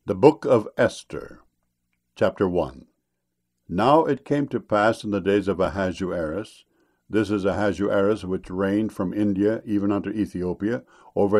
The Book of Esther, Chapter 1. Now it came to pass in the days of Ahasuerus, this is Ahasuerus which reigned from India even unto Ethiopia, over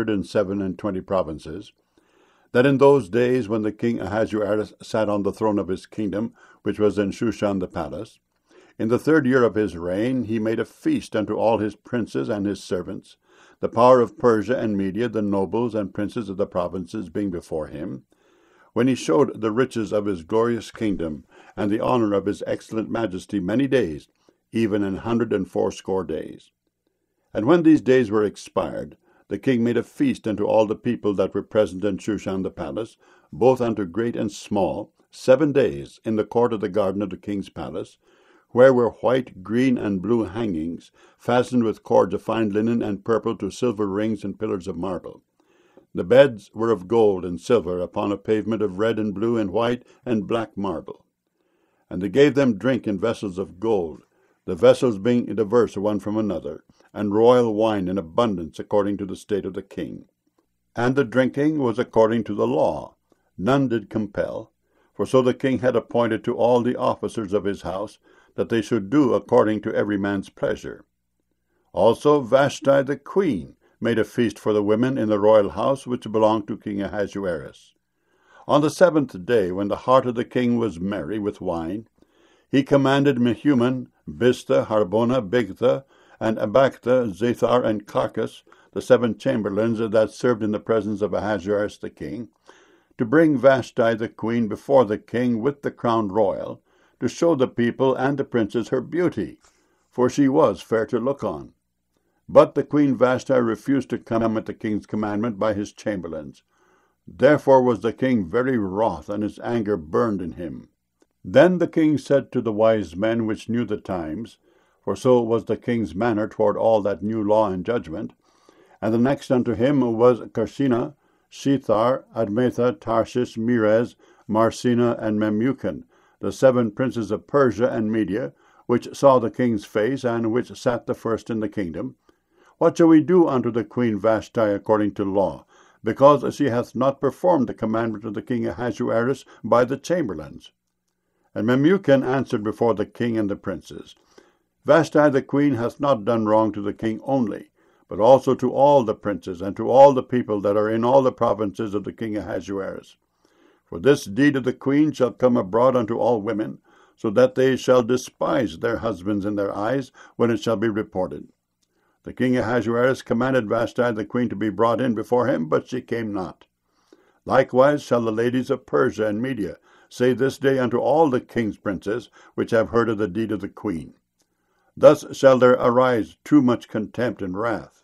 127 provinces, that in those days when the king Ahasuerus sat on the throne of his kingdom, which was in Shushan the palace, in the 3rd year of his reign he made a feast unto all his princes and his servants, the power of Persia and Media, the nobles and princes of the provinces being before him, when he showed the riches of his glorious kingdom, and the honor of his excellent majesty many days, even 180 days. And when these days were expired, the king made a feast unto all the people that were present in Shushan the palace, both unto great and small, 7 days, in the court of the garden of the king's palace, where were white, green, and blue hangings, fastened with cords of fine linen and purple to silver rings and pillars of marble. The beds were of gold and silver, upon a pavement of red and blue and white and black marble. And they gave them drink in vessels of gold, the vessels being diverse one from another, and royal wine in abundance according to the state of the king. And the drinking was according to the law, none did compel, for so the king had appointed to all the officers of his house, that they should do according to every man's pleasure. Also Vashti the queen made a feast for the women in the royal house which belonged to King Ahasuerus. On the 7th day, when the heart of the king was merry with wine, he commanded Mehuman, Biztha, Harbona, Bigtha, and Abagtha, Zethar, and Carcas, the 7 chamberlains that served in the presence of Ahasuerus the king, to bring Vashti the queen before the king with the crown royal, to show the people and the princes her beauty, for she was fair to look on. But the queen Vashti refused to come at the king's commandment by his chamberlains. Therefore was the king very wroth, and his anger burned in him. Then the king said to the wise men which knew the times, for so was the king's manner toward all that knew law and judgment, and the next unto him was Carshena, Shethar, Admatha, Tarshish, Meres, Marsena, and Memucan, the 7 princes of Persia and Media, which saw the king's face, and which sat the first in the kingdom. What shall we do unto the queen Vashti according to law, because she hath not performed the commandment of the king Ahasuerus by the chamberlains? And Memucan answered before the king and the princes, Vashti the queen hath not done wrong to the king only, but also to all the princes, and to all the people that are in all the provinces of the king Ahasuerus. For this deed of the queen shall come abroad unto all women, so that they shall despise their husbands in their eyes when it shall be reported. The king Ahasuerus commanded Vashti the queen to be brought in before him, but she came not. Likewise shall the ladies of Persia and Media say this day unto all the king's princes, which have heard of the deed of the queen. Thus shall there arise too much contempt and wrath.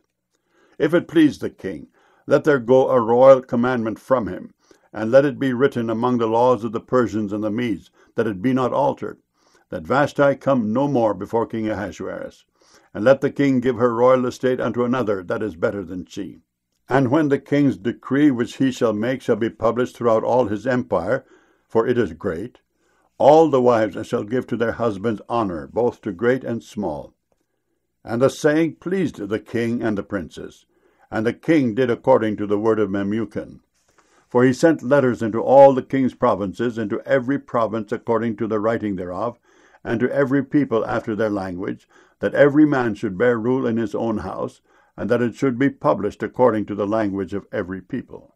If it please the king, let there go a royal commandment from him, and let it be written among the laws of the Persians and the Medes, that it be not altered, that Vashti come no more before King Ahasuerus. And let the king give her royal estate unto another that is better than she. And when the king's decree which he shall make shall be published throughout all his empire, for it is great, all the wives shall give to their husbands honor, both to great and small. And the saying pleased the king and the princes. And the king did according to the word of Memucan. For he sent letters into all the king's provinces, into every province according to the writing thereof, and to every people after their language, that every man should bear rule in his own house, and that it should be published according to the language of every people.